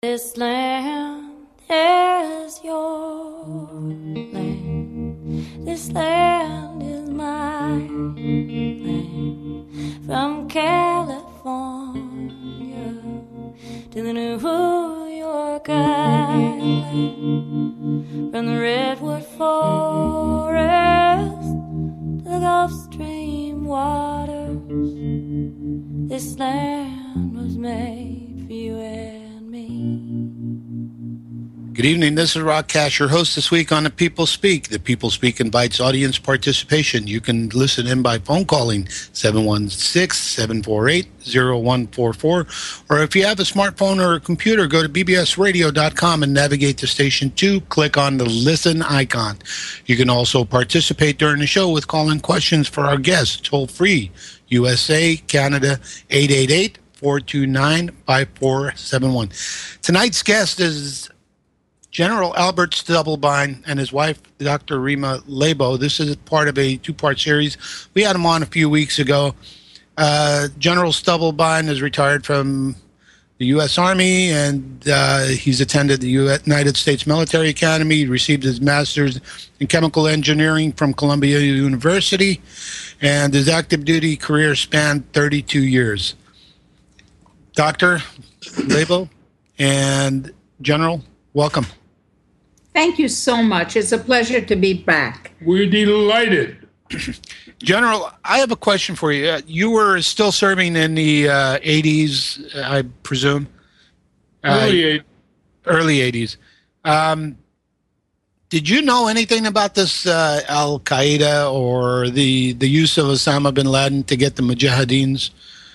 This land is your land. This land is my land. From California to the New York Island. From the Redwood Forest to the Gulf Stream waters. This land was made for you and me. Good evening, this is Rock Cash, your host this week on The People Speak. The People Speak invites audience participation. You can listen in by phone calling 716-748-0144. Or if you have a smartphone or a computer, go to bbsradio.com and navigate to station 2. Click on the listen icon. You can also participate during the show with call-in questions for our guests, toll free, USA, Canada, 888-429-5471. Tonight's guest is General Albert Stubblebine and his wife, Dr. Rima Lebo. This is part of a two-part series. We had him on a few weeks ago. General Stubblebine is retired from the U.S. Army, and he's attended the United States Military Academy. He received his master's in chemical engineering from Columbia University, and his active duty career spanned 32 years. Dr. Lebo and General, welcome. Thank you so much. It's a pleasure to be back. We're delighted. General, I have a question for you. You were still serving in the 80s, I presume? Early 80s. Did you know anything about this Al-Qaeda or the use of Osama bin Laden to get the Mujahideens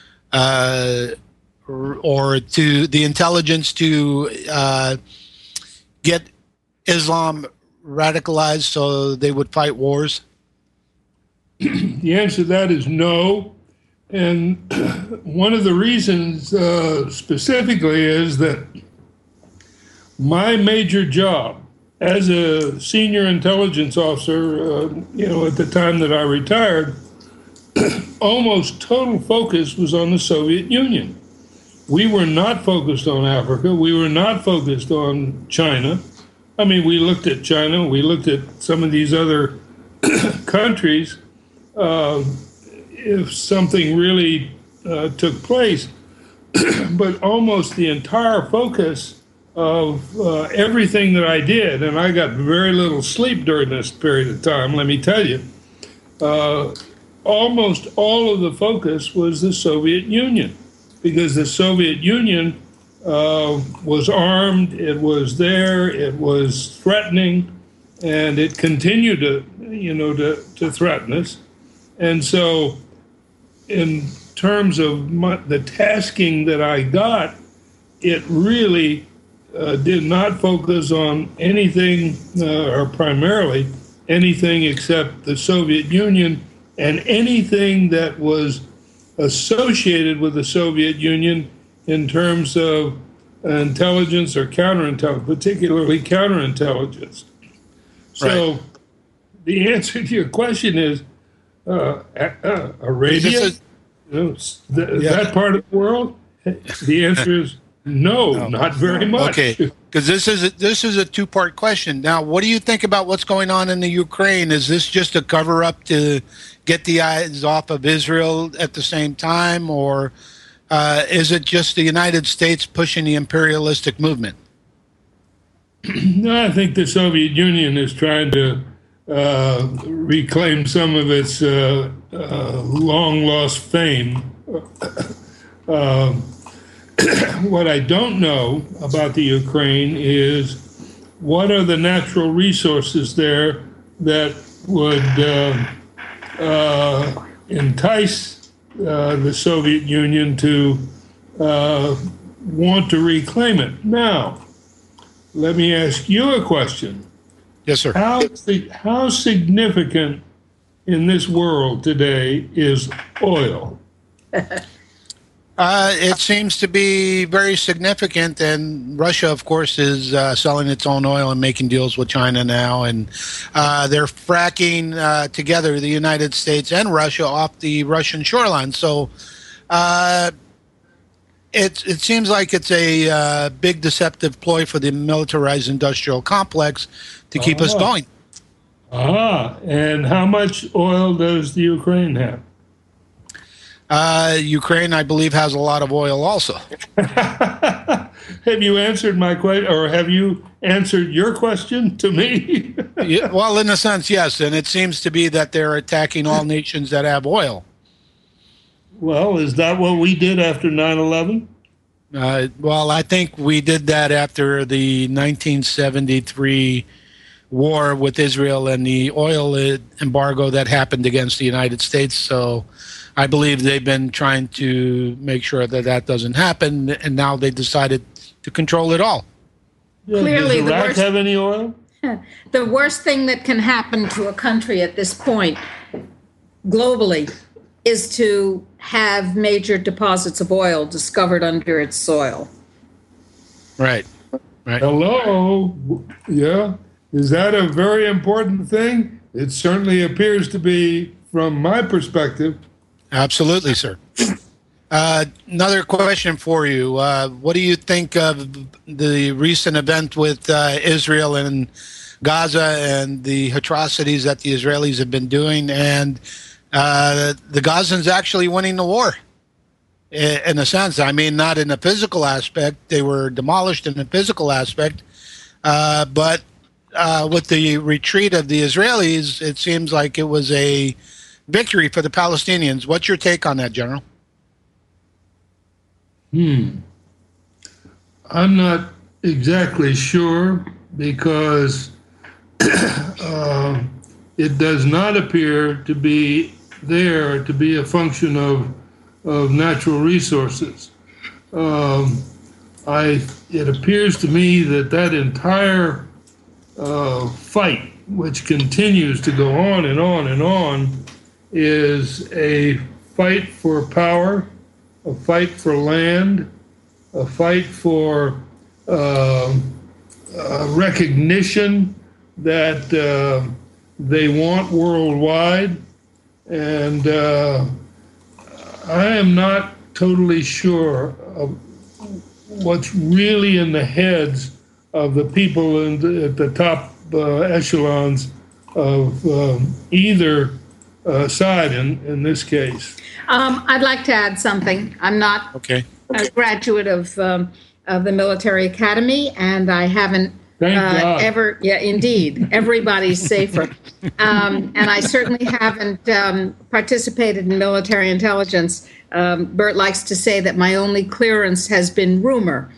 or to the intelligence to get Islam radicalized so they would fight wars? The answer to that is no. And one of the reasons specifically is that my major job as a senior intelligence officer, at the time that I retired, almost total focus was on the Soviet Union. We were not focused on Africa. We were not focused on China. I mean, we looked at China. We looked at some of these other countries. If something really took place, but almost the entire focus of everything that I did, and I got very little sleep during this period of time, let me tell you, almost all of the focus was the Soviet Union, because the Soviet Union was armed, it was there, it was threatening, and it continued to threaten us. And so in terms of the tasking that I got, it really did not focus on anything, or primarily anything except the Soviet Union and anything that was associated with the Soviet Union in terms of intelligence or counterintelligence, particularly counterintelligence. So right. The answer to your question is Arabia, that part of the world? The answer is no, not very much. Okay, because this is a two-part question. Now, what do you think about what's going on in the Ukraine? Is this just a cover-up to get the eyes off of Israel at the same time, or is it just the United States pushing the imperialistic movement? No, I think the Soviet Union is trying to reclaim some of its long-lost fame. What I don't know about the Ukraine is what are the natural resources there that would entice the Soviet Union to want to reclaim it. Now, let me ask you a question. Yes, sir. How significant in this world today is oil? It seems to be very significant, and Russia, of course, is selling its own oil and making deals with China now, and they're fracking together, the United States and Russia, off the Russian shoreline. So It seems like it's a big deceptive ploy for the militarized industrial complex to keep us going. And how much oil does the Ukraine have? Ukraine, I believe, has a lot of oil also. Have you answered my question, or have you answered your question to me? Yeah, well, in a sense, yes. And it seems to be that they're attacking all nations that have oil. Well, is that what we did after 9/11? Well, I think we did that after the 1973 war with Israel and the oil embargo that happened against the United States. So I believe they've been trying to make sure that that doesn't happen, and now they decided to control it all. Yeah, Clearly, does Iraq have any oil? The worst thing that can happen to a country at this point, globally, is to have major deposits of oil discovered under its soil. Right. Hello. Yeah. Is that a very important thing? It certainly appears to be from my perspective. Absolutely, sir. Another question for you. What do you think of the recent event with Israel and Gaza and the atrocities that the Israelis have been doing, and the Gazans actually winning the war? In a sense, I mean, not in a physical aspect. They were demolished in a physical aspect, but with the retreat of the Israelis, it seems like it was a victory for the Palestinians. What's your take on that, General? I'm not exactly sure, because it does not appear to be there to be a function of natural resources. It appears to me that entire fight, which continues to go on and on and on, is a fight for power, a fight for land, a fight for recognition that they want worldwide. And I am not totally sure of what's really in the heads of the people at the top echelons of either side in this case. I'd like to add something. I'm not a graduate of the military academy, and I haven't ever. Yeah, indeed, everybody's safer. And I certainly haven't participated in military intelligence. Bert likes to say that my only clearance has been rumor,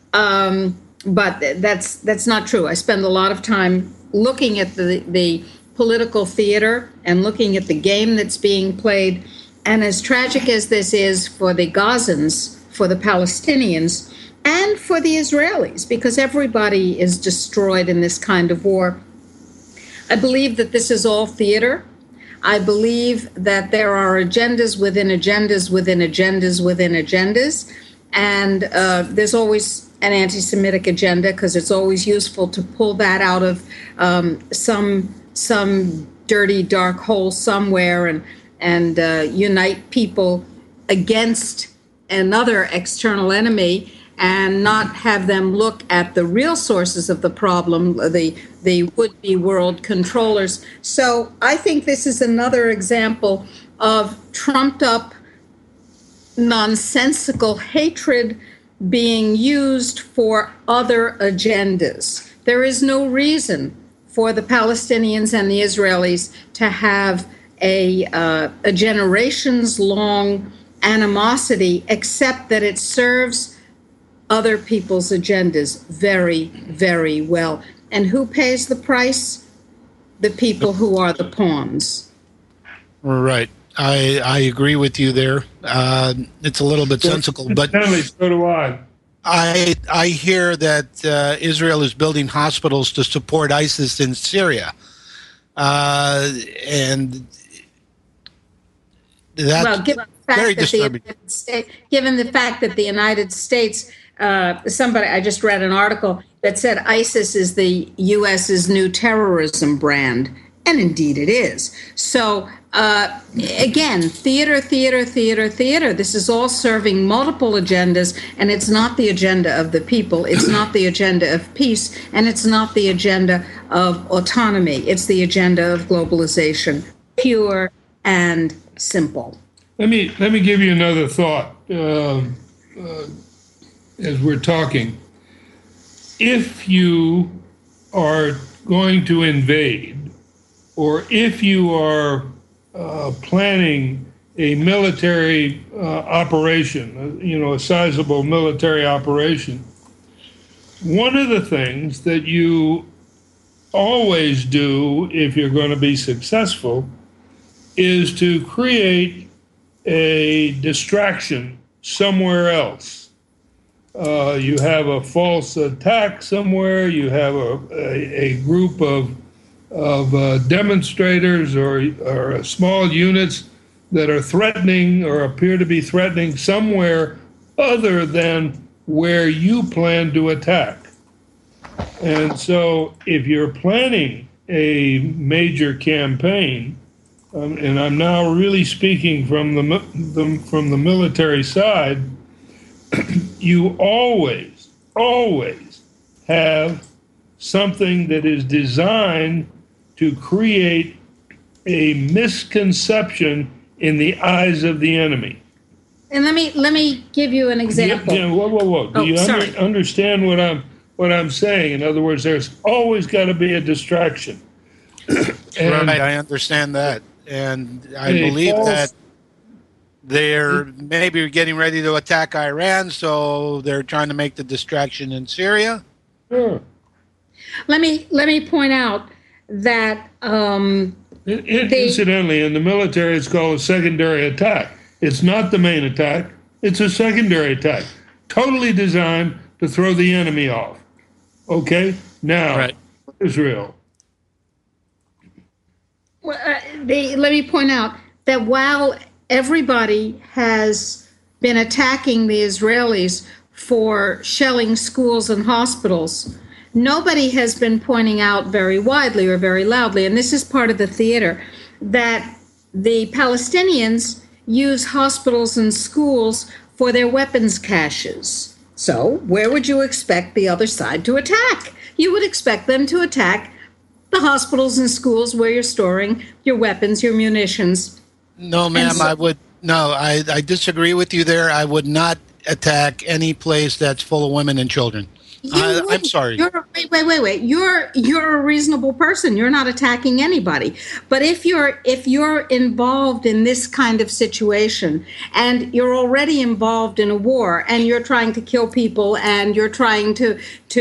but that's not true. I spend a lot of time looking at the political theater and looking at the game that's being played. And as tragic as this is for the Gazans, for the Palestinians, and for the Israelis, because everybody is destroyed in this kind of war, I believe that this is all theater. I believe that there are agendas within agendas within agendas within agendas. And there's always an anti-Semitic agenda, because it's always useful to pull that out of some dirty, dark hole somewhere and unite people against another external enemy, and not have them look at the real sources of the problem, the would-be world controllers. So I think this is another example of trumped-up, nonsensical hatred being used for other agendas. There is no reason for the Palestinians and the Israelis to have a generations-long animosity, except that it serves other people's agendas very, very well. And who pays the price? The people who are the pawns. Right. I agree with you there. It's a little bit sensical, but so do I. I hear that Israel is building hospitals to support ISIS in Syria, and that's very disturbing. Given the fact that the United States, I just read an article that said ISIS is the U.S.'s new terrorism brand, and indeed it is. So again, theater. This is all serving multiple agendas, and it's not the agenda of the people. It's not the agenda of peace, and it's not the agenda of autonomy. It's the agenda of globalization, pure and simple. Let me give you another thought as we're talking. If you are going to invade, or if you are planning a military operation, a sizable military operation, one of the things that you always do if you're going to be successful is to create a distraction somewhere else. You have a false attack somewhere, you have a group of demonstrators or small units that are threatening or appear to be threatening somewhere other than where you plan to attack. And so if you're planning a major campaign, and I'm now really speaking from the military side, you always have something that is designed to create a misconception in the eyes of the enemy. And let me give you an example. Whoa. Do you understand what I'm saying? In other words, there's always got to be a distraction. Right, I understand that. And I believe that they're maybe getting ready to attack Iran, so they're trying to make the distraction in Syria. Sure. Let me point out that incidentally, in the military, it's called a secondary attack. It's not the main attack. It's a secondary attack, totally designed to throw the enemy off. Okay? Now, right. Israel. Well, let me point out that while everybody has been attacking the Israelis for shelling schools and hospitals, nobody has been pointing out very widely or very loudly, and this is part of the theater, that the Palestinians use hospitals and schools for their weapons caches. So where would you expect the other side to attack? You would expect them to attack the hospitals and schools where you're storing your weapons, your munitions. No, ma'am, I disagree with you there. I would not attack any place that's full of women and children. I'm sorry. Wait. You're a reasonable person. You're not attacking anybody. But if you're involved in this kind of situation and you're already involved in a war and you're trying to kill people and you're trying to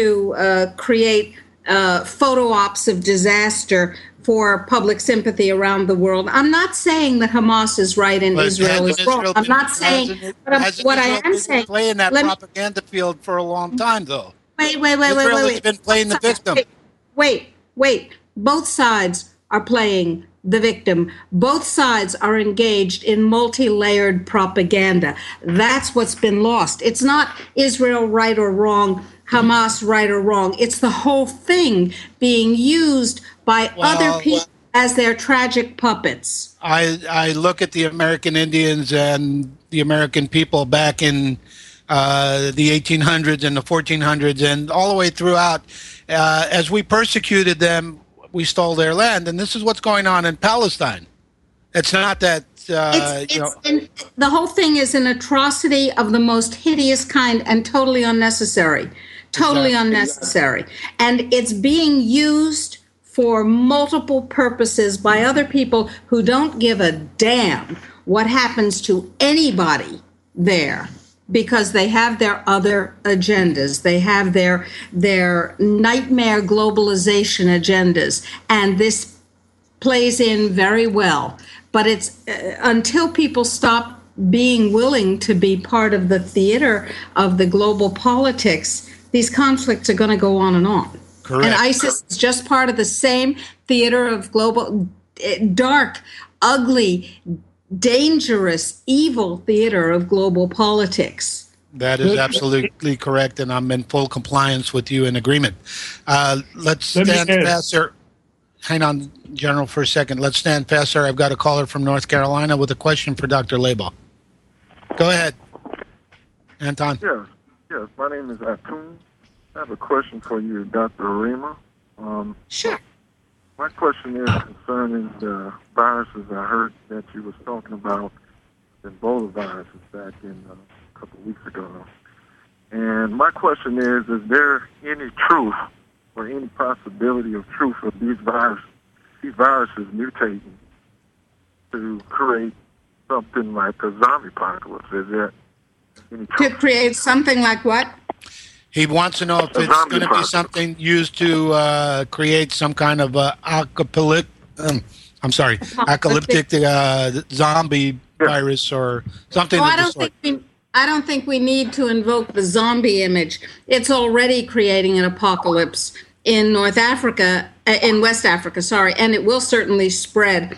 create photo ops of disaster for public sympathy around the world, I'm not saying that Hamas is right and Israel is wrong. I'm not saying. What I am saying. Playing that propaganda field for a long time, though. Wait. Israel has been playing the victim. Wait. Both sides are playing the victim. Both sides are engaged in multi-layered propaganda. That's what's been lost. It's not Israel right or wrong, Hamas right or wrong. It's the whole thing being used by other people as their tragic puppets. I look at the American Indians and the American people back in the 1800s and the 1400s and all the way throughout. As we persecuted them, we stole their land. And this is what's going on in Palestine. It's not that, and the whole thing is an atrocity of the most hideous kind and totally unnecessary. Totally unnecessary. And it's being used for multiple purposes by other people who don't give a damn what happens to anybody there, because they have their other agendas. They have their nightmare globalization agendas, and this plays in very well. But it's until people stop being willing to be part of the theater of the global politics, these conflicts are going to go on and on. Correct. And ISIS is just part of the same theater of global, dark, ugly, dangerous, evil theater of global politics. That is absolutely correct, and I'm in full compliance with you in agreement. Let's stand past there. hang on, General, for a second. Let's stand fast, sir. I've got a caller from North Carolina with a question for Dr. Lebow. Go ahead, Anton. Yes. My name is Atun. I have a question for you, Dr. Rima. Sure. My question is concerning the viruses I heard that you was talking about, Ebola viruses, back in a couple of weeks ago. And my question is there any truth or any possibility of truth of these viruses mutating to create something like a zombie apocalypse? Is there any truth? To create something like what? He wants to know if it's going to be something used to create some kind of apocalyptic zombie virus or something. I don't think we need to invoke the zombie image. It's already creating an apocalypse in West Africa, and it will certainly spread.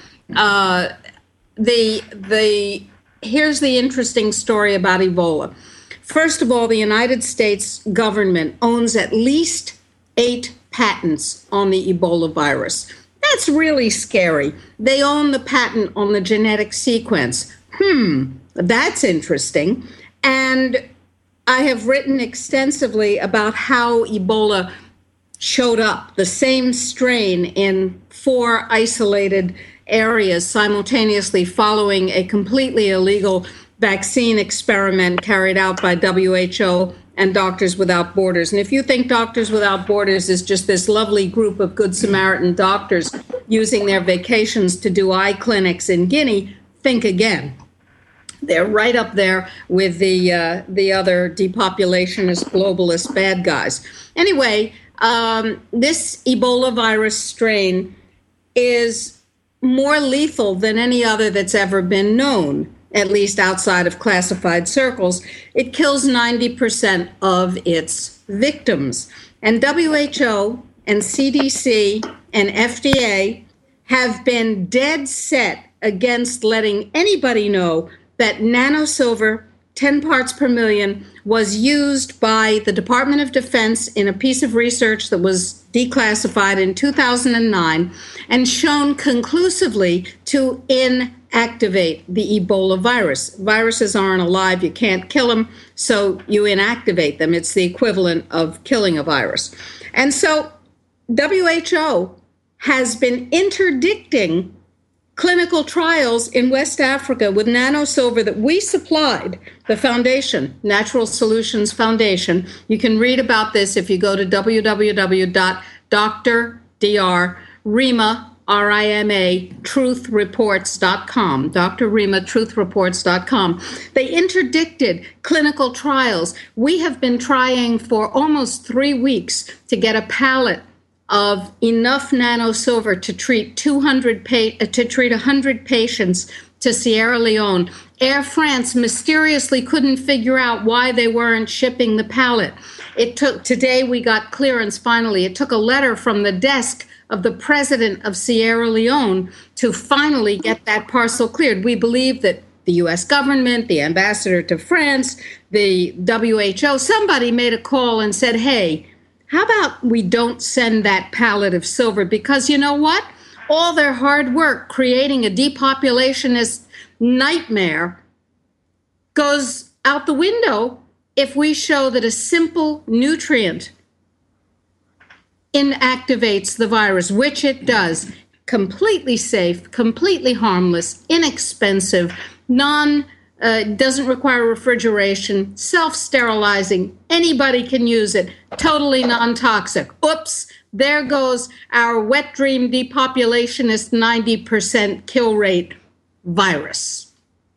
Here's the interesting story about Ebola. First of all, the United States government owns at least 8 patents on the Ebola virus. That's really scary. They own the patent on the genetic sequence. That's interesting. And I have written extensively about how Ebola showed up, the same strain, in 4 isolated areas simultaneously following a completely illegal vaccine experiment carried out by WHO and Doctors Without Borders. And if you think Doctors Without Borders is just this lovely group of Good Samaritan doctors using their vacations to do eye clinics in Guinea, think again. They're right up there with the other depopulationist, globalist bad guys. Anyway, this Ebola virus strain is more lethal than any other that's ever been known, at least outside of classified circles. It kills 90% of its victims. And WHO and CDC and FDA have been dead set against letting anybody know that nanosilver, 10 parts per million, was used by the Department of Defense in a piece of research that was declassified in 2009 and shown conclusively to inactivate the Ebola virus. Viruses aren't alive. You can't kill them, so you inactivate them. It's the equivalent of killing a virus. And so WHO has been interdicting clinical trials in West Africa with nanosilver that we supplied, the foundation, Natural Solutions Foundation. You can read about this if you go to www.drrima truthreports.com, drrimatruthreports.com. They interdicted clinical trials. We have been trying for almost 3 weeks to get a pallet of enough nanosilver to treat 100 patients to Sierra Leone. Air France mysteriously couldn't figure out why they weren't shipping the pallet. Today we got clearance finally. It took a letter from the desk of the president of Sierra Leone to finally get that parcel cleared. We believe that the U.S. government, the ambassador to France, the WHO, somebody made a call and said, hey, how about we don't send that pallet of silver? Because you know what? All their hard work creating a depopulationist nightmare goes out the window if we show that a simple nutrient inactivates the virus, which it does. Completely safe, completely harmless, inexpensive, doesn't require refrigeration, self-sterilizing. Anybody can use it. Totally non-toxic. Oops, there goes our wet dream depopulationist 90% kill rate virus.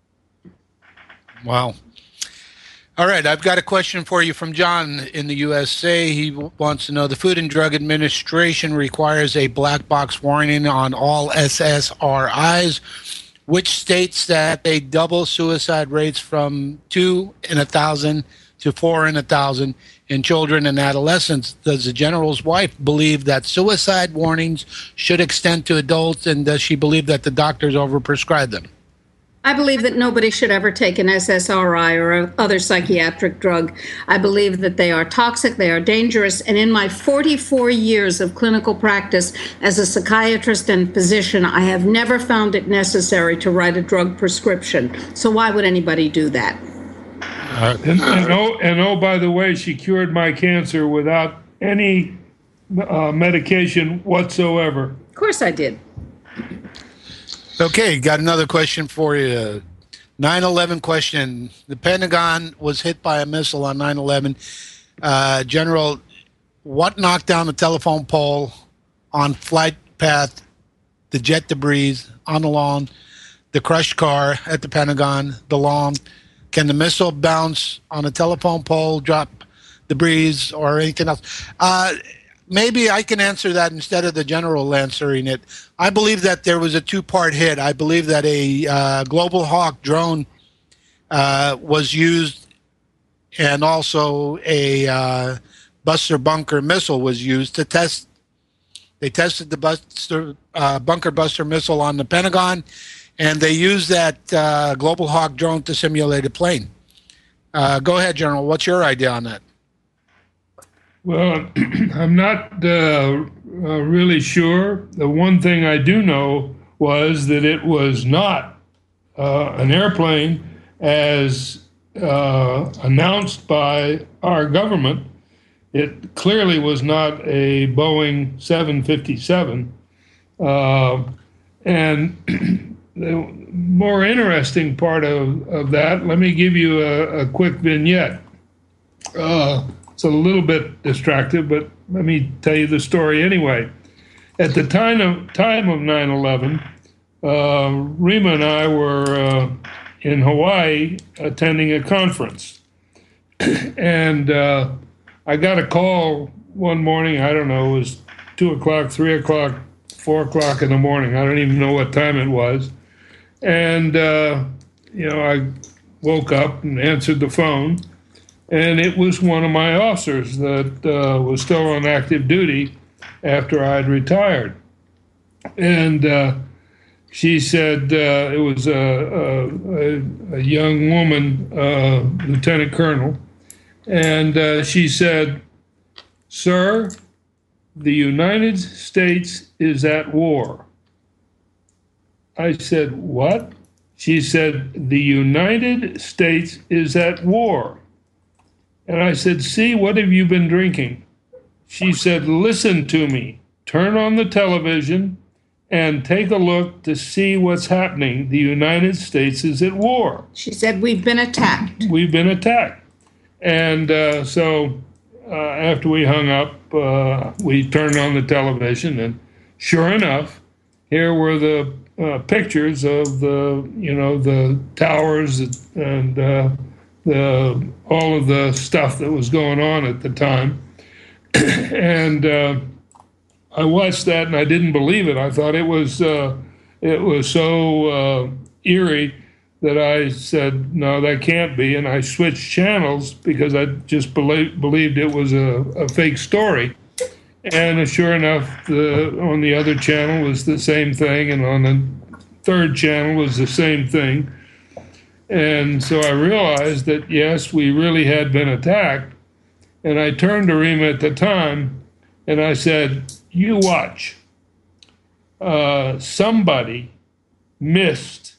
Wow. All right, I've got a question for you from John in the USA. He wants to know, the Food and Drug Administration requires a black box warning on all SSRIs, which states that they double suicide rates from 2 in 1,000 to 4 in 1,000 in children and adolescents. Does the general's wife believe that suicide warnings should extend to adults, and does she believe that the doctors overprescribe them? I believe that nobody should ever take an SSRI or other psychiatric drug. I believe that they are toxic, they are dangerous, and in my 44 years of clinical practice as a psychiatrist and physician, I have never found it necessary to write a drug prescription. So why would anybody do that? And by the way, she cured my cancer without any medication whatsoever. Of course I did. Okay, got another question for you. 9/11 question. The Pentagon was hit by a missile on 9/11. General, what knocked down the telephone pole on flight path, the jet debris on the lawn, the crushed car at the Pentagon, the lawn? Can the missile bounce on a telephone pole, drop debris, or anything else? Maybe I can answer that instead of the general answering it. I believe that there was a two-part hit. I believe that a Global Hawk drone was used, and also a Buster Bunker missile was used to test. They tested the Bunker Buster missile on the Pentagon, and they used that Global Hawk drone to simulate a plane. Go ahead, General. What's your idea on that? Well, I'm not really sure. The one thing I do know was that it was not an airplane as announced by our government. It clearly was not a Boeing 757. And the more interesting part of that, let me give you a quick vignette. It's a little bit distracted, but let me tell you the story anyway. At the time of 9/11, Rima and I were in Hawaii attending a conference. And I got a call one morning, I don't know, it was 2 o'clock, 3 o'clock, 4 o'clock in the morning. I don't even know what time it was. And, I woke up and answered the phone. And it was one of my officers that was still on active duty after I had retired. And she said it was a young woman, lieutenant colonel. And she said, "Sir, the United States is at war." I said, "What?" She said, "The United States is at war." And I said, "See, what have you been drinking?" She said, "Listen to me. Turn on the television and take a look to see what's happening. The United States is at war." She said, "We've been attacked." We've been attacked. And so after we hung up, we turned on the television, and sure enough, here were the pictures of the towers and all of the stuff that was going on at the time. And I watched that and I didn't believe it. I thought it was so eerie that I said, "No, that can't be." And I switched channels because I just believed it was a fake story. And sure enough, on the other channel was the same thing, and on the third channel was the same thing. And so I realized that, yes, we really had been attacked. And I turned to Rima at the time and I said, "You watch. Somebody missed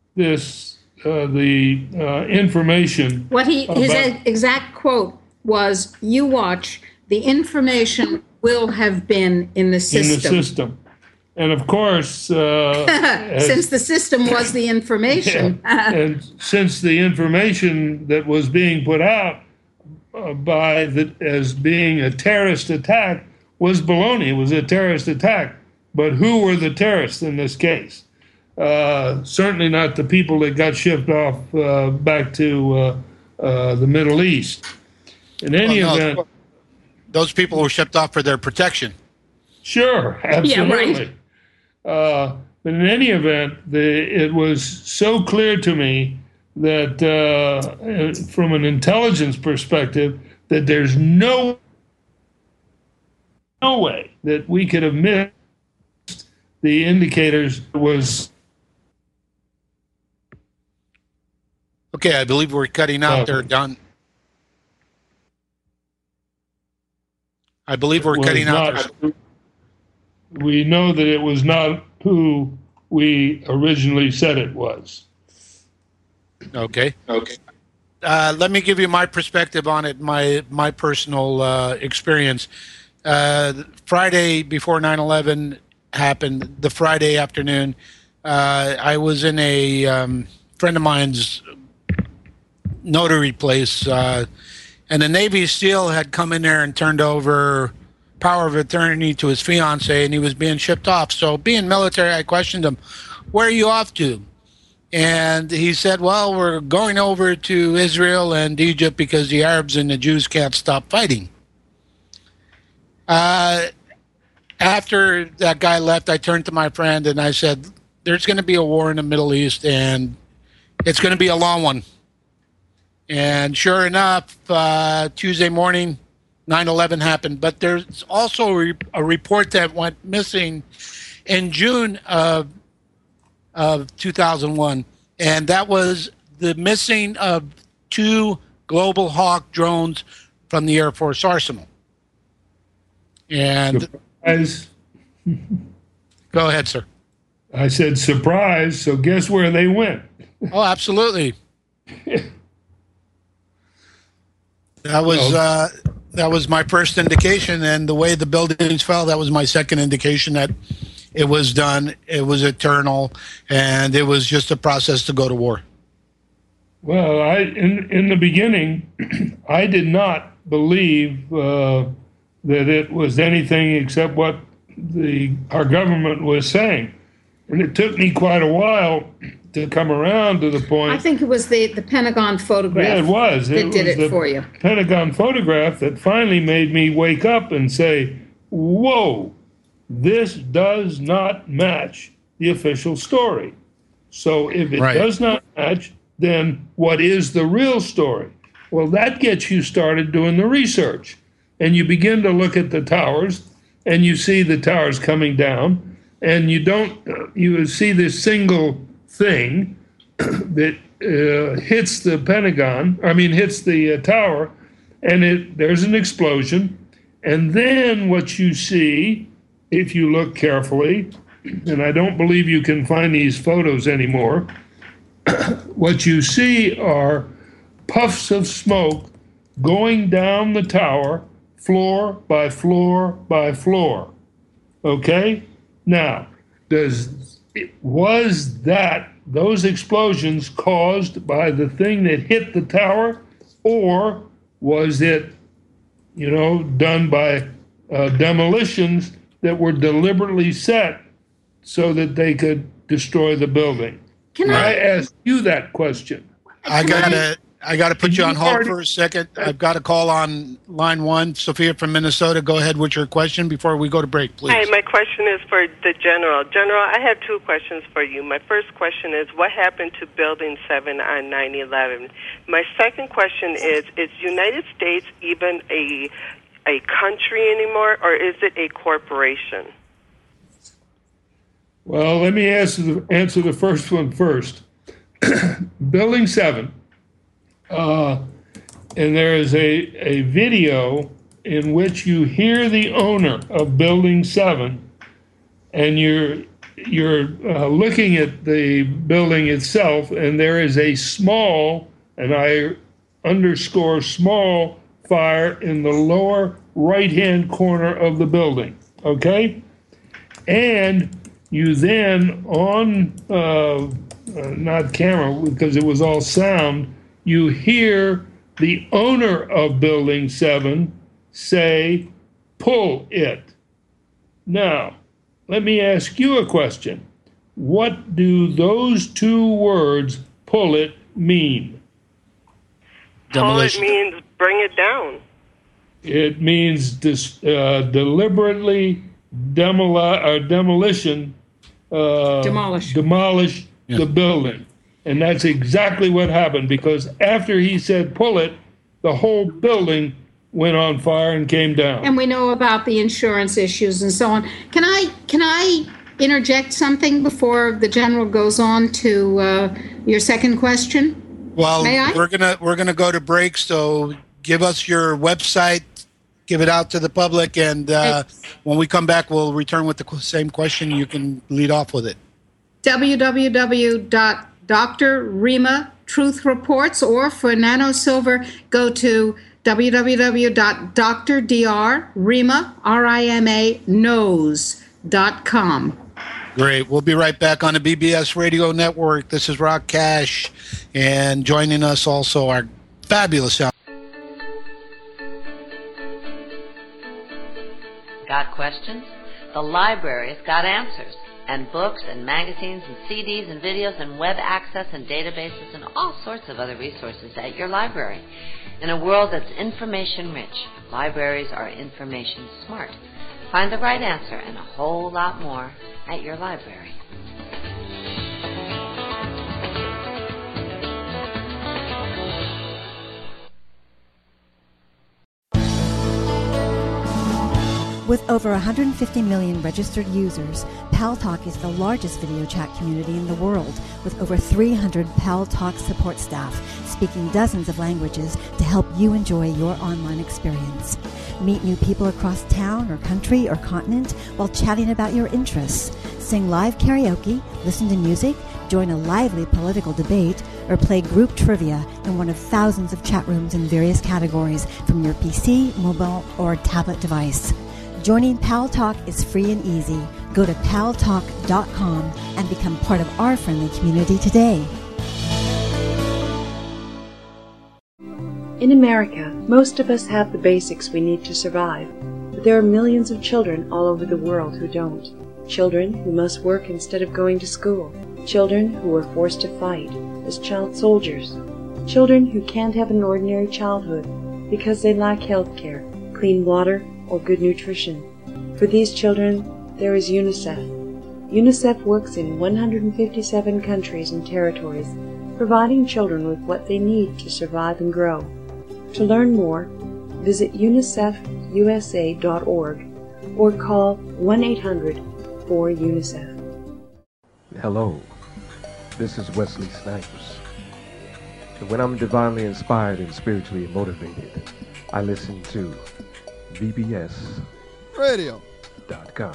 the information." His exact quote was, "You watch. The information will have been in the system." In the system. And of course, since the system was the information, and since the information that was being put out as being a terrorist attack was baloney, it was a terrorist attack. But who were the terrorists in this case? Certainly not the people that got shipped off back to the Middle East. In any event, those people were shipped off for their protection. Sure, absolutely. Yeah, right. But in any event, it was so clear to me that from an intelligence perspective, that there's no way that we could have missed the indicators. Was Okay, I believe we're cutting out there, Don. I believe we're cutting out there. We know that it was not who we originally said it was. Okay. Let me give you my perspective on it, my personal experience. Friday before 9/11 happened, the Friday afternoon, I was in a friend of mine's notary place, and the Navy SEAL had come in there and turned over power of attorney to his fiance, and he was being shipped off. So being military, I questioned him, "Where are you off to?" And he said, "Well, we're going over to Israel and Egypt because the Arabs and the Jews can't stop fighting." After that guy left, I turned to my friend and I said, "There's going to be a war in the Middle East, and it's going to be a long one." And sure enough, Tuesday morning, 9/11 happened. But there's also a report that went missing in June of 2001, and that was the missing of 2 Global Hawk drones from the Air Force arsenal. And surprise. Go ahead, sir. I said surprise, so guess where they went? Oh, absolutely. That was my first indication, and the way the buildings fell, that was my second indication that it was done, it was eternal, and it was just a process to go to war. Well, in the beginning, I did not believe that it was anything except what our government was saying. And it took me quite a while to come around to the point. I think it was the Pentagon photograph. Yeah, it was. That did it for you. Pentagon photograph that finally made me wake up and say, whoa, this does not match the official story. So if it does not match, then what is the real story? Well, that gets you started doing the research. And you begin to look at the towers, and you see the towers coming down, and you see this single thing that hits the hits the tower, and there's an explosion. And then what you see, if you look carefully, and I don't believe you can find these photos anymore, what you see are puffs of smoke going down the tower, floor by floor by floor. Okay? Now, was those explosions caused by the thing that hit the tower, or was it, done by demolitions that were deliberately set so that they could destroy the building? I asked you that question. I got to put you on hold for a second. I've got a call on line 1. Sophia from Minnesota, go ahead with your question before we go to break, please. Hi, my question is for the General. General, I have 2 questions for you. My first question is, what happened to Building 7 on 9/11? My second question is United States even a country anymore, or is it a corporation? Well, let me answer the first one first. Building 7. And there is a video in which you hear the owner of Building 7, and you're looking at the building itself, and there is a small, and I underscore small, fire in the lower right-hand corner of the building. Okay, and you then on not camera because it was all sound. You hear the owner of Building 7 say, "Pull it." Now, let me ask you a question. What do those 2 words, "pull it," mean? Demolition. Pull it means bring it down. It means deliberately demolish the building. And that's exactly what happened, because after he said pull it, the whole building went on fire and came down. And we know about the insurance issues and so on. Can I interject something before the General goes on to your second question? Well, we're gonna go to break. So give us your website, give it out to the public, and when we come back, we'll return with the same question. You can lead off with it. www.Dr. Rima Truth Reports, or for Nano Silver, go to www.drdrrima.knows.com. Great. We'll be right back on the BBS Radio Network. This is Rock Cash, and joining us also our fabulous. Got questions? The library's got answers. And books and magazines and CDs and videos and web access and databases and all sorts of other resources at your library. In a world that's information rich, libraries are information smart. Find the right answer and a whole lot more at your library. With over 150 million registered users, Paltalk is the largest video chat community in the world, with over 300 Paltalk support staff speaking dozens of languages to help you enjoy your online experience. Meet new people across town or country or continent while chatting about your interests. Sing live karaoke, listen to music, join a lively political debate, or play group trivia in one of thousands of chat rooms in various categories from your PC, mobile, or tablet device. Joining Paltalk is free and easy. Go to paltalk.com and become part of our friendly community today. In America, most of us have the basics we need to survive, but there are millions of children all over the world who don't. Children who must work instead of going to school. Children who are forced to fight as child soldiers. Children who can't have an ordinary childhood because they lack health care, clean water, or good nutrition. For these children, there is UNICEF. UNICEF works in 157 countries and territories, providing children with what they need to survive and grow. To learn more, visit unicefusa.org or call 1-800-4UNICEF. Hello, this is Wesley Snipes. And when I'm divinely inspired and spiritually motivated, I listen to BBSRadio.com.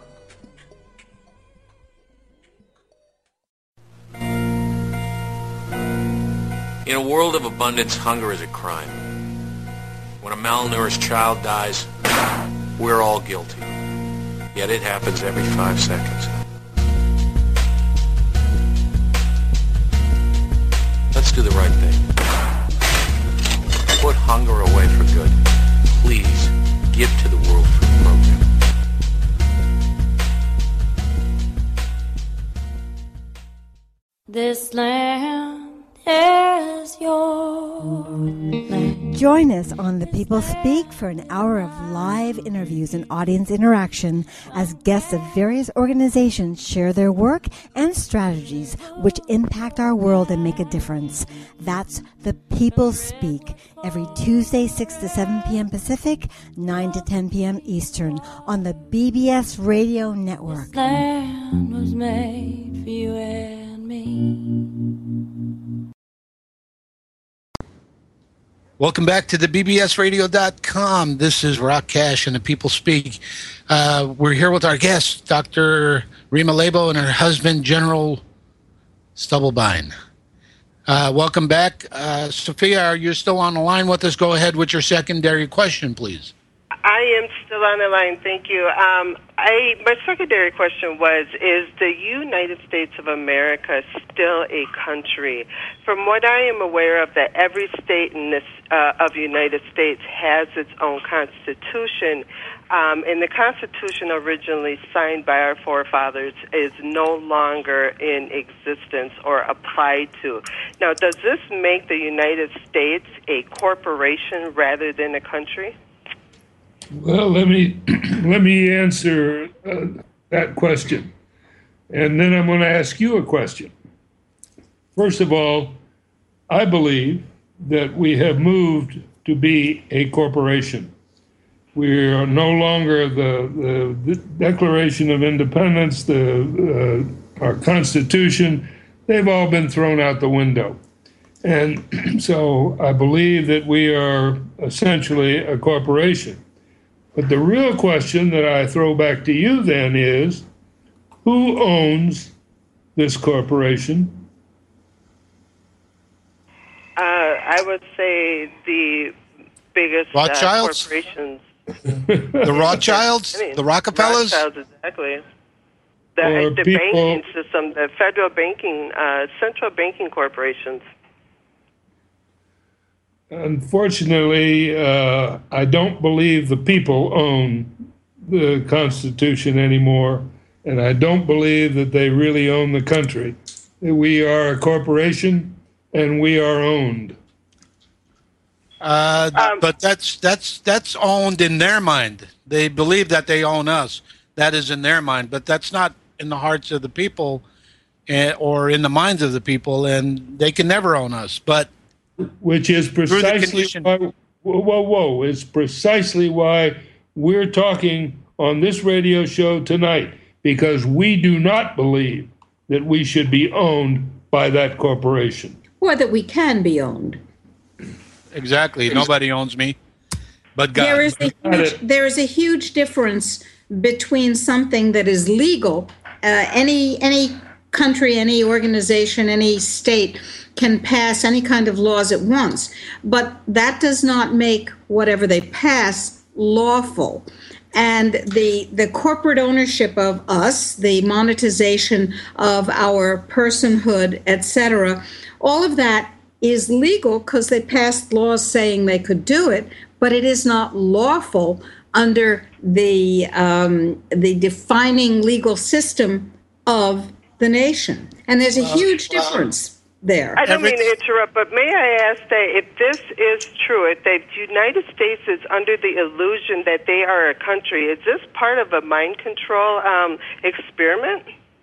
In a world of abundance, hunger is a crime. When a malnourished child dies, we're all guilty. Yet it happens every 5 seconds. Let's do the right thing. Put hunger away for good. Please, give to the World Food Program. This land is your land. Join us on The People Speak for an hour of live interviews and audience interaction as guests of various organizations share their work and strategies which impact our world and make a difference. That's The People Speak, every Tuesday 6 to 7 p.m. Pacific, 9 to 10 p.m. Eastern on the BBS Radio Network. This land was made for you and me. Welcome back to the bbsradio.com. This is Rock Cash and The People Speak. We're here with our guest, Dr. Rima Laibow, and her husband, General Stubblebine. Welcome back. Sophia, are you still on the line with us? Go ahead with your secondary question, please. I am still on the line. Thank you. My secondary question was, is the United States of America still a country? From what I am aware of, that every state in this of the United States has its own constitution, and the Constitution originally signed by our forefathers is no longer in existence or applied to. Now, does this make the United States a corporation rather than a country? Well, let me answer that question, and then I'm going to ask you a question. First of all, I believe that we have moved to be a corporation. We are no longer the Declaration of Independence, our Constitution. They've all been thrown out the window. And so I believe that we are essentially a corporation. But the real question that I throw back to you then is, who owns this corporation? I would say the biggest corporations. The Rothschilds? The Rockefellers? Rothschilds, exactly. The banking system, the federal banking, central banking corporations. Unfortunately, I don't believe the people own the Constitution anymore, and I don't believe that they really own the country. We are a corporation, and we are owned. But that's owned in their mind. They believe that they own us. That is in their mind, but that's not in the hearts of the people or in the minds of the people, and they can never own us. But which is precisely why, it's precisely why we're talking on this radio show tonight, because we do not believe that we should be owned by that corporation. Or that we can be owned. Exactly. Nobody owns me but God. There is a huge difference between something that is legal. Any country, any organization, any state can pass any kind of laws it wants, but that does not make whatever they pass lawful. And the corporate ownership of us, the monetization of our personhood, etc., all of that is legal because they passed laws saying they could do it, but it is not lawful under the defining legal system of the nation. And there's a huge difference there. I don't mean to interrupt, but may I ask that if this is true, if the United States is under the illusion that they are a country, is this part of a mind control experiment?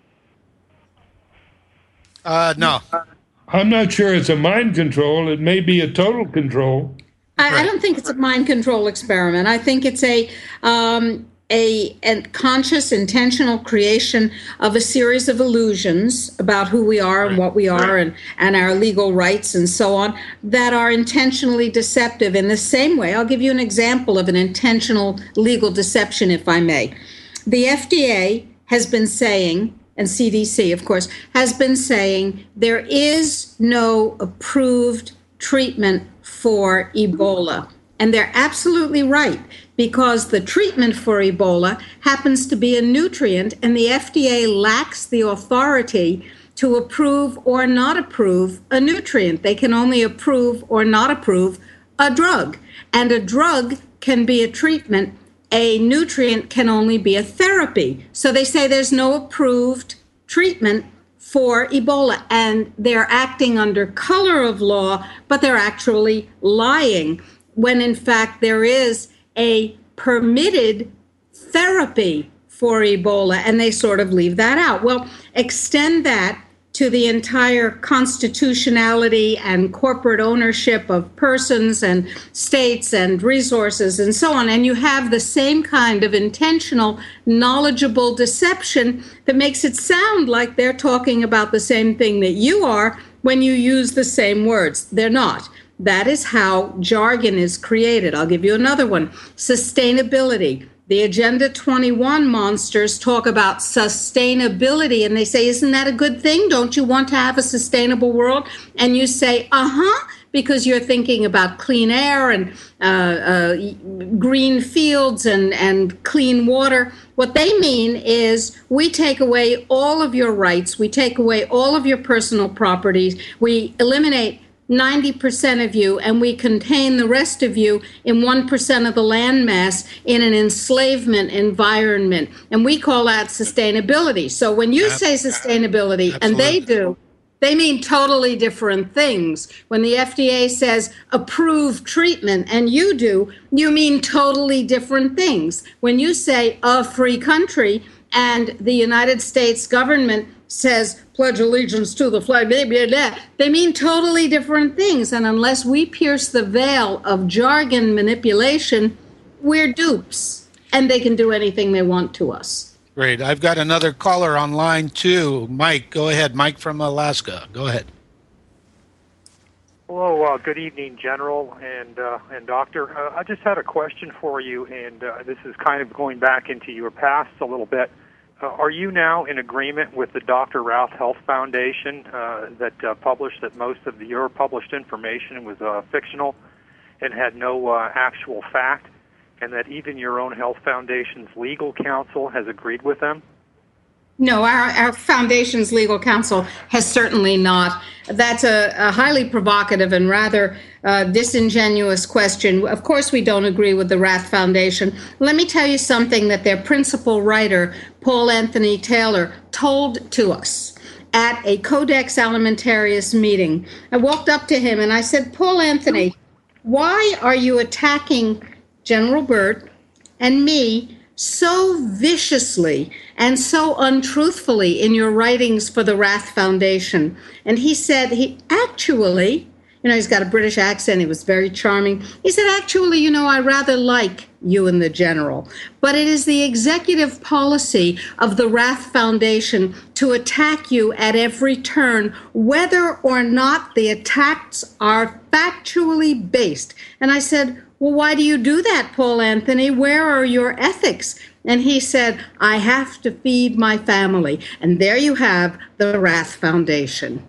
No. I'm not sure it's a mind control. It may be a total control. I don't think it's a mind control experiment. I think it's a conscious, intentional creation of a series of illusions about who we are and what we are and our legal rights and so on that are intentionally deceptive in the same way. I'll give you an example of an intentional legal deception, if I may. The FDA has been saying, and CDC, of course, has been saying there is no approved treatment for Ebola. And they're absolutely right, because the treatment for Ebola happens to be a nutrient, and the FDA lacks the authority to approve or not approve a nutrient. They can only approve or not approve a drug. And a drug can be a treatment. A nutrient can only be a therapy. So they say there's no approved treatment for Ebola, and they're acting under color of law, but they're actually lying, when in fact there is a permitted therapy for Ebola, and they sort of leave that out. Well, extend that to the entire constitutionality and corporate ownership of persons and states and resources and so on, and you have the same kind of intentional, knowledgeable deception that makes it sound like they're talking about the same thing that you are when you use the same words. They're not. That is how jargon is created. I'll give you another one. Sustainability. The Agenda 21 monsters talk about sustainability, and they say, isn't that a good thing? Don't you want to have a sustainable world? And you say, because you're thinking about clean air and green fields and clean water. What they mean is we take away all of your rights. We take away all of your personal properties. We eliminate 90% of you, and we contain the rest of you in 1% of the landmass in an enslavement environment. And we call that sustainability. So when you say sustainability, and they do, they mean totally different things. When the FDA says approved treatment, and you do, you mean totally different things. When you say a free country, and the United States government says pledge allegiance to the flag, blah, blah, blah, they mean totally different things. And unless we pierce the veil of jargon manipulation, we're dupes. And they can do anything they want to us. Great. I've got another caller on line 2. Mike, go ahead. Mike from Alaska. Go ahead. Hello, good evening, General and Doctor. I just had a question for you, and this is kind of going back into your past a little bit. Are you now in agreement with the Dr. Routh Health Foundation that published that most of your published information was fictional and had no actual fact, and that even your own health foundation's legal counsel has agreed with them? No, our foundation's legal counsel has certainly not. That's a highly provocative and rather disingenuous question. Of course, we don't agree with the Routh Foundation. Let me tell you something that their principal writer, Paul Anthony Taylor, told to us at a Codex Alimentarius meeting. I walked up to him and I said, Paul Anthony, why are you attacking General Burt and me so viciously and so untruthfully in your writings for the Routh Foundation? And he said, he's got a British accent. He was very charming. He said, actually, I rather like you and the General. But it is the executive policy of the Routh Foundation to attack you at every turn, whether or not the attacks are factually based. And I said, well, why do you do that, Paul Anthony? Where are your ethics? And he said, I have to feed my family. And there you have the Routh Foundation.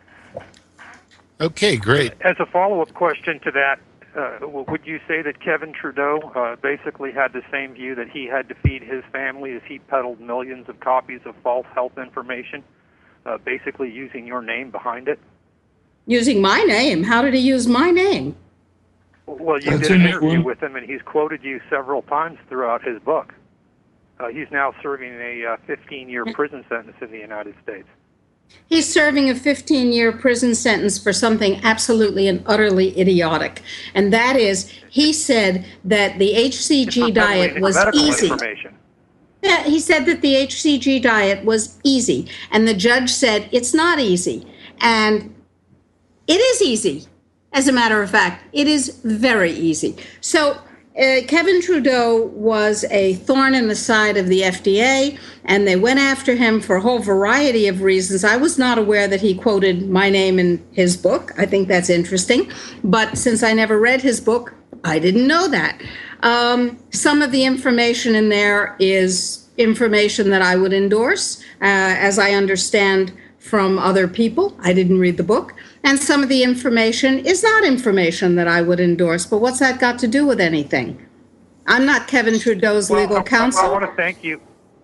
Okay, great. As a follow-up question to that, would you say that Kevin Trudeau basically had the same view that he had to feed his family as he peddled millions of copies of false health information, basically using your name behind it? Using my name? How did he use my name? Well, you did an interview with him, and he's quoted you several times throughout his book. He's now serving a 15-year prison sentence in the United States. He's serving a 15-year prison sentence for something absolutely and utterly idiotic. And that is, he said that the HCG diet was easy. Yeah, he said that the HCG diet was easy. And the judge said, it's not easy. And it is easy. As a matter of fact, it is very easy. So Kevin Trudeau was a thorn in the side of the FDA, and they went after him for a whole variety of reasons. I was not aware that he quoted my name in his book. I think that's interesting. But since I never read his book, I didn't know that. Some of the information in there is information that I would endorse, as I understand from other people. I didn't read the book. And some of the information is not information that I would endorse. But what's that got to do with anything? I'm not Kevin Trudeau's legal counsel. I want to thank you.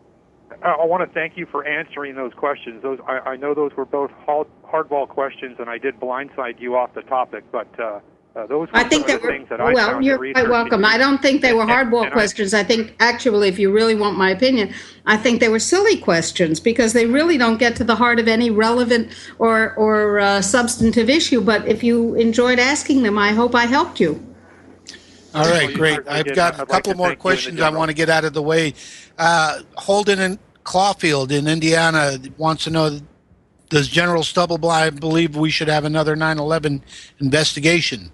I want to thank you for answering those questions. I know those were both hardball questions, and I did blindside you off the topic, but those were things that I found. Well, you're quite welcome. I don't think they were hardball questions. I think, actually, if you really want my opinion, I think they were silly questions because they really don't get to the heart of any relevant or substantive issue. But if you enjoyed asking them, I hope I helped you. All right, great. I've got a couple more questions I want to get out of the way. Holden and Clawfield in Indiana wants to know, does General Stubblebine believe we should have another 9/11 investigation?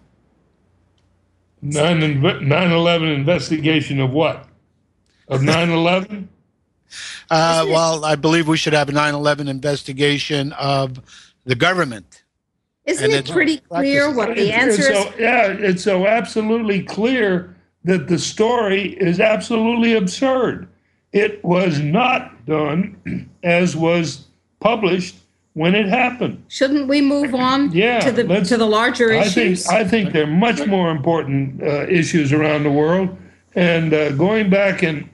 9/11 investigation of what? Of 9/11? Well, I believe we should have a 9/11 investigation of the government. Isn't it pretty clear what the answer is? Yeah, it's so absolutely clear that the story is absolutely absurd. It was not done as was published when it happened. Shouldn't we move on to the larger issues? I think there are much more important issues around the world, and going back and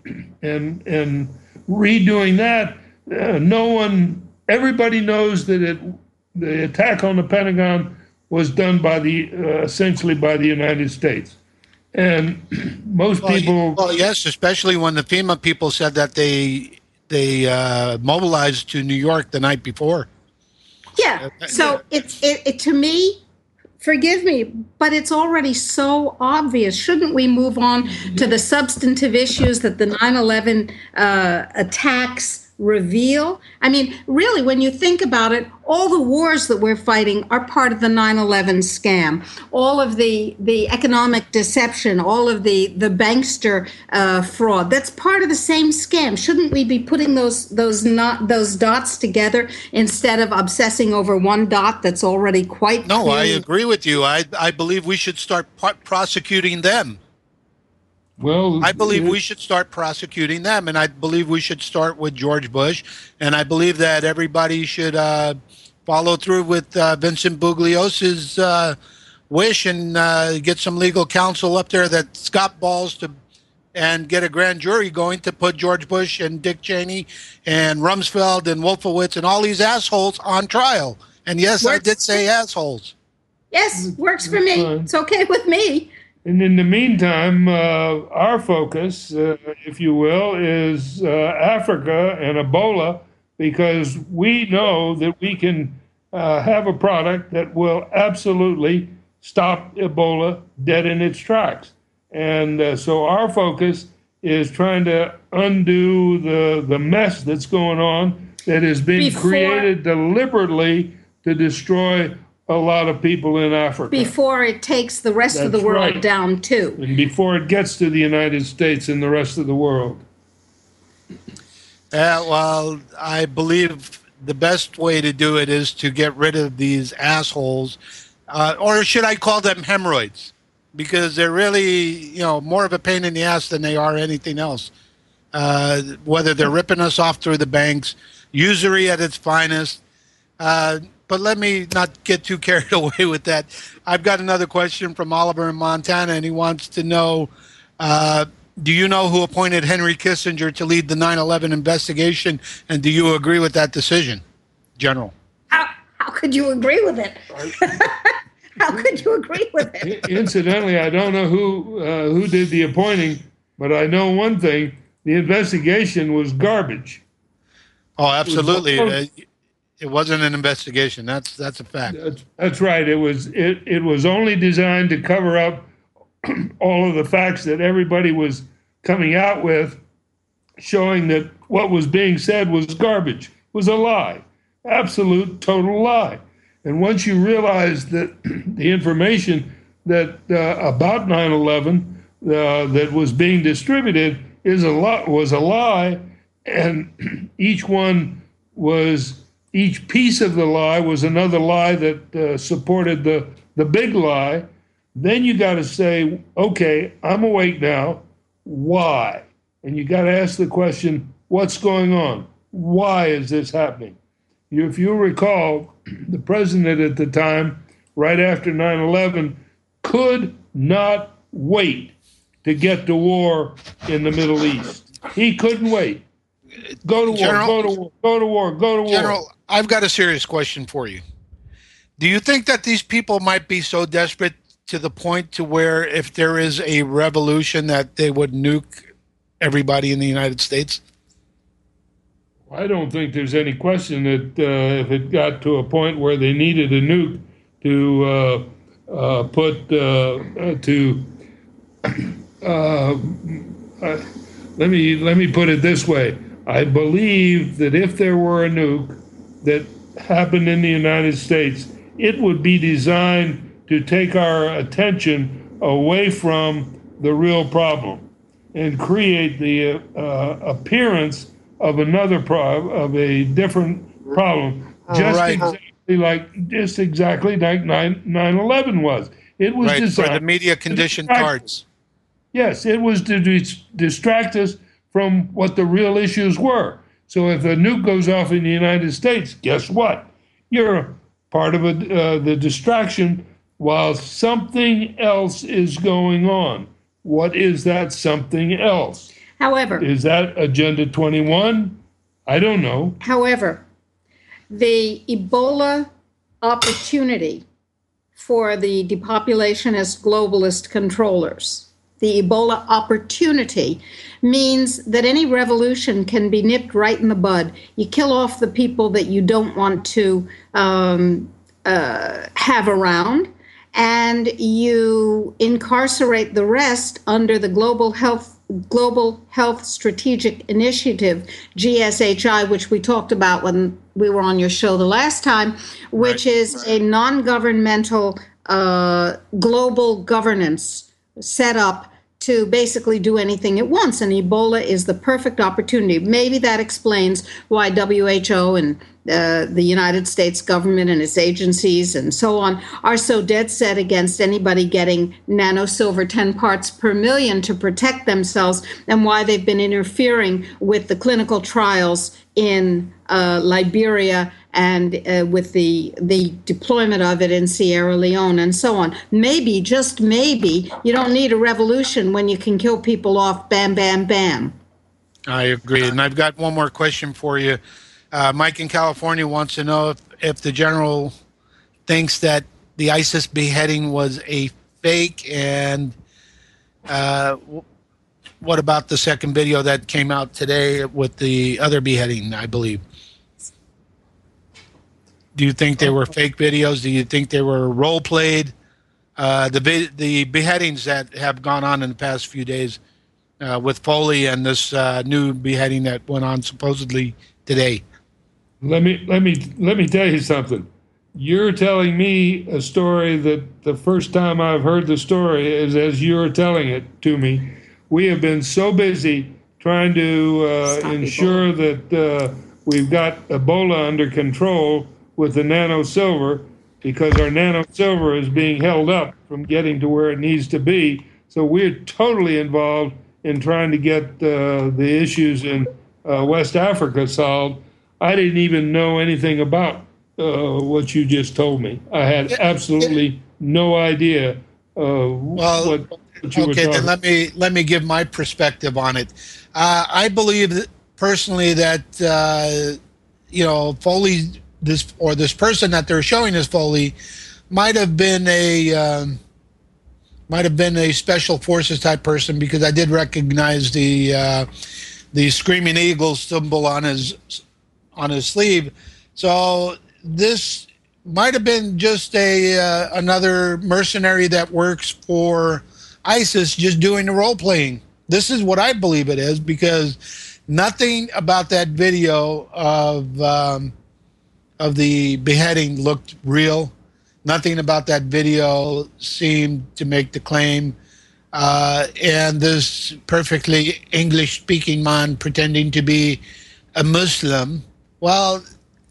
redoing that, everybody knows that the attack on the Pentagon was done by essentially by the United States. And most people... Well, yes, especially when the FEMA people said that they mobilized to New York the night before. Yeah, so it to me, forgive me, but it's already so obvious. Shouldn't we move on to the substantive issues that the 9/11 attacks reveal? I mean, really, when you think about it, all the wars that we're fighting are part of the 9/11 scam. All of the economic deception, all of the bankster fraud, that's part of the same scam. Shouldn't we be putting those dots together instead of obsessing over one dot that's already quite No, clearly... I agree with you. I believe we should start prosecuting them. Well, I believe we should start prosecuting them, and I believe we should start with George Bush, and I believe that everybody should follow through with Vincent Buglios's wish and get some legal counsel up there that's got balls to, and get a grand jury going to put George Bush and Dick Cheney and Rumsfeld and Wolfowitz and all these assholes on trial. And yes, I did say assholes. Yes, works for me. It's okay with me. And in the meantime, our focus, if you will, is Africa and Ebola, because we know that we can have a product that will absolutely stop Ebola dead in its tracks. And so our focus is trying to undo the mess that's going on that has been created deliberately to destroy a lot of people in Africa. Before it takes the rest of the world down, too. And before it gets to the United States and the rest of the world. Well, I believe the best way to do it is to get rid of these assholes, or should I call them hemorrhoids? Because they're really, more of a pain in the ass than they are anything else. Whether they're ripping us off through the banks, usury at its finest. But let me not get too carried away with that. I've got another question from Oliver in Montana, and he wants to know, do you know who appointed Henry Kissinger to lead the 9/11 investigation, and do you agree with that decision, General? How could you agree with it? How could you agree with it? Incidentally, I don't know who did the appointing, but I know one thing: the investigation was garbage. Oh, absolutely. It wasn't an investigation. That's a fact. That's right. It was only designed to cover up all of the facts that everybody was coming out with, showing that what was being said was garbage, was a lie, absolute, total lie. And once you realize that the information that about 9/11 that was being distributed was a lie, and each piece of the lie was another lie that supported the big lie, then you got to say, okay, I'm awake now. Why? And you got to ask the question, what's going on? Why is this happening? If you recall, the president at the time, right after 9/11, could not wait to get to war in the Middle East. He couldn't wait. Go to war, go to war, go to war, go to war. General, I've got a serious question for you. Do you think that these people might be so desperate to the point to where if there is a revolution that they would nuke everybody in the United States? I don't think there's any question that if it got to a point where they needed a nuke to let me put it this way. I believe that if there were a nuke that happened in the United States, it would be designed to take our attention away from the real problem and create the appearance of of a different problem, just exactly like 9/11 was. It was designed for the media conditioned cards. Yes, it was to distract us from what the real issues were. So if a nuke goes off in the United States, guess what? You're part of the distraction while something else is going on. What is that something else? However, is that Agenda 21? I don't know. However, the Ebola opportunity for the depopulationist globalist controllers, the Ebola opportunity means that any revolution can be nipped right in the bud. You kill off the people that you don't want to have around, and you incarcerate the rest under the global health Global Health Strategic Initiative, GSHI, which we talked about when we were on your show the last time, which is a non-governmental global governance set up to basically do anything it wants. And Ebola is the perfect opportunity. Maybe that explains why WHO and the United States government and its agencies and so on are so dead set against anybody getting nanosilver 10 parts per million to protect themselves, and why they've been interfering with the clinical trials in Liberia and with the deployment of it in Sierra Leone and so on. Maybe, just maybe, you don't need a revolution when you can kill people off, bam, bam, bam. I agree. And I've got one more question for you. Mike in California wants to know if the general thinks that the ISIS beheading was a fake, and what about the second video that came out today with the other beheading, I believe? Do you think they were fake videos? Do you think they were role-played? The beheadings that have gone on in the past few days with Foley and this new beheading that went on supposedly today. Let me tell you something. You're telling me a story that the first time I've heard the story is as you're telling it to me. We have been so busy trying to ensure that we've got Ebola under control with the nanosilver, because our nanosilver is being held up from getting to where it needs to be. So we're totally involved in trying to get the issues in West Africa solved. I didn't even know anything about what you just told me. I had absolutely no idea what you were talking. Then let me give my perspective on it. I believe that personally that Foley, this person that they're showing as Foley, might have been a special forces type person, because I did recognize the Screaming Eagle symbol on his sleeve. So this might have been just another mercenary that works for ISIS, just doing the role playing. This is what I believe it is, because nothing about that video of the beheading looked real. Nothing about that video seemed to make the claim. And this perfectly English-speaking man pretending to be a Muslim, well,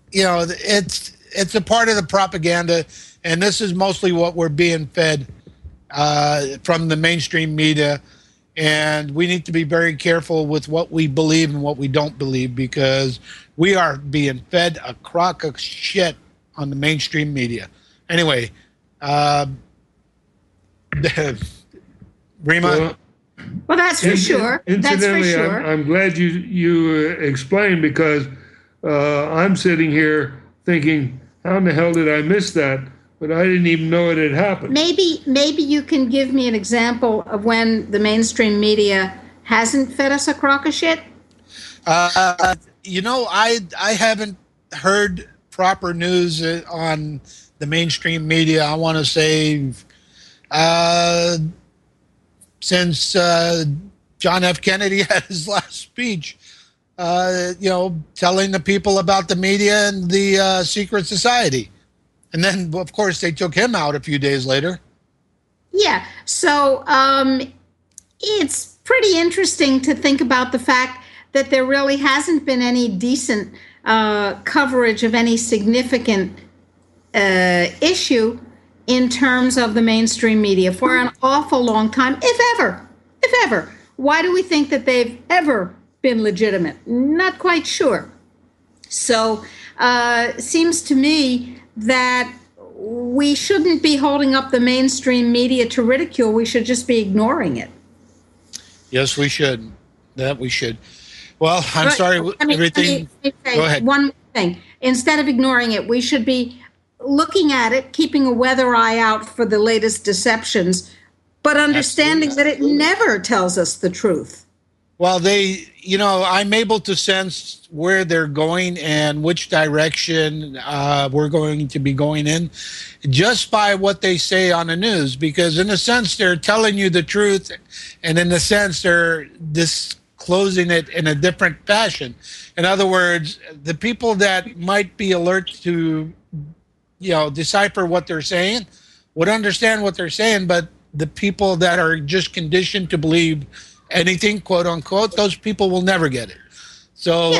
it's a part of the propaganda, and this is mostly what we're being fed from the mainstream media. And we need to be very careful with what we believe and what we don't believe, because we are being fed a crock of shit on the mainstream media. Anyway, Rima? Well, that's for sure. That's for sure. I'm glad you explained, because I'm sitting here thinking, how in the hell did I miss that? But I didn't even know it had happened. Maybe you can give me an example of when the mainstream media hasn't fed us a crock of shit. I haven't heard proper news on the mainstream media. I want to say since John F. Kennedy had his last speech, telling the people about the media and the secret society. And then, of course, they took him out a few days later. Yeah. So it's pretty interesting to think about the fact that there really hasn't been any decent coverage of any significant issue in terms of the mainstream media for an awful long time, if ever. Why do we think that they've ever been legitimate? Not quite sure. So seems to me that we shouldn't be holding up the mainstream media to ridicule. We should just be ignoring it. Yes, we should. That we should. Well, I'm sorry. Go ahead. One more thing. Instead of ignoring it, we should be looking at it, keeping a weather eye out for the latest deceptions, but understanding that it never tells us the truth. Well, I'm able to sense where they're going and which direction we're going to be going in just by what they say on the news, because in a sense, they're telling you the truth, and in a sense, they're disclosing it in a different fashion. In other words, the people that might be alert to, decipher what they're saying would understand what they're saying, but the people that are just conditioned to believe anything, quote unquote, those people will never get it. So,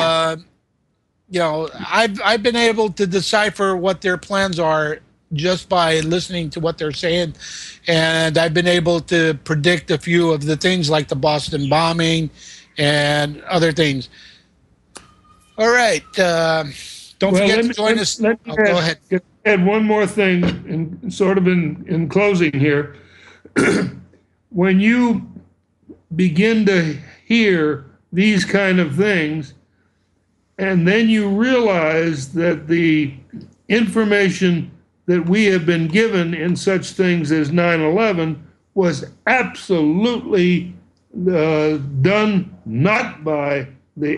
I've been able to decipher what their plans are just by listening to what they're saying. And I've been able to predict a few of the things like the Boston bombing and other things. All right. Don't forget to join us. Go ahead. Add one more thing, in closing here. When you begin to hear these kind of things, and then you realize that the information that we have been given in such things as 9/11 was absolutely done not by the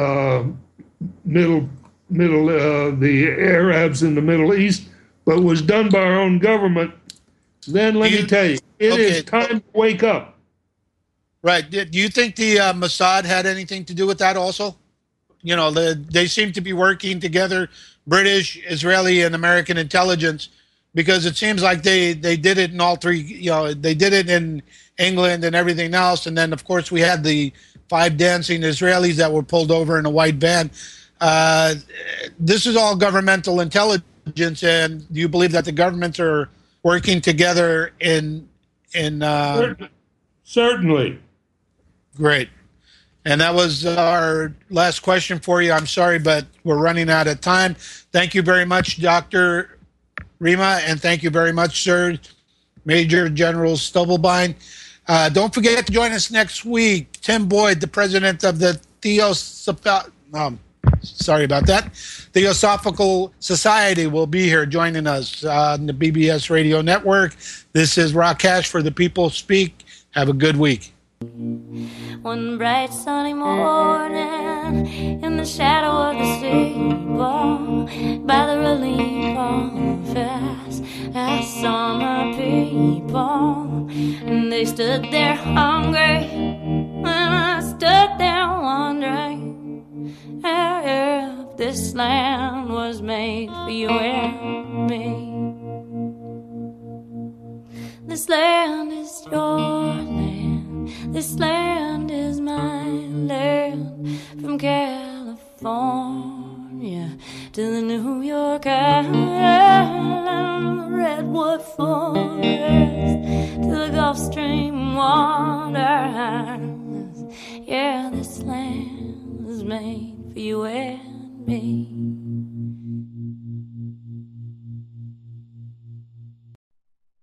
the Arabs in the Middle East, but was done by our own government, then let me tell you, it is time to wake up. Right. Do you think the Mossad had anything to do with that also? They seem to be working together, British, Israeli, and American intelligence, because it seems like they did it in all three. They did it in England and everything else. And then, of course, we had the 5 dancing Israelis that were pulled over in a white van. This is all governmental intelligence. And do you believe that the governments are working together in Certainly. Great. And that was our last question for you. I'm sorry, but we're running out of time. Thank you very much, Dr. Rima, and thank you very much, sir, Major General Stubblebine. Don't forget to join us next week. Tim Boyd, the president of the Theosophical Society, will be here joining us on the BBS Radio Network. This is Rock Cash for The People Speak. Have a good week. One bright sunny morning, in the shadow of the steeple, by the relief office, I saw my people, and they stood there hungry, and I stood there wondering if this land was made for you and me. This land is your land, this land is my land. From California to the New York Island, the Redwood Forest to the Gulf Stream waters. Yeah, this land is made for you and me.